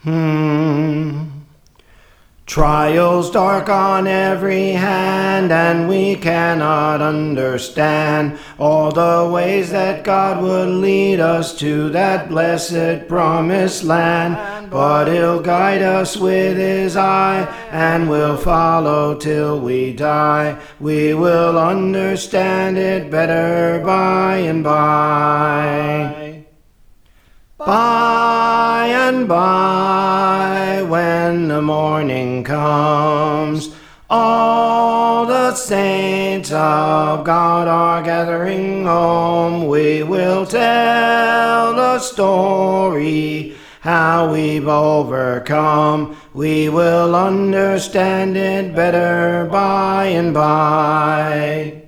Trials dark on every hand, and we cannot understand all the ways that God would lead us to that blessed promised land. But He'll guide us with His eye, and we'll follow till we die. We will understand it better by and by. By and by, when the morning comes, all the saints of God are gathering home. We will tell the story, how we've overcome. We will understand it better by and by.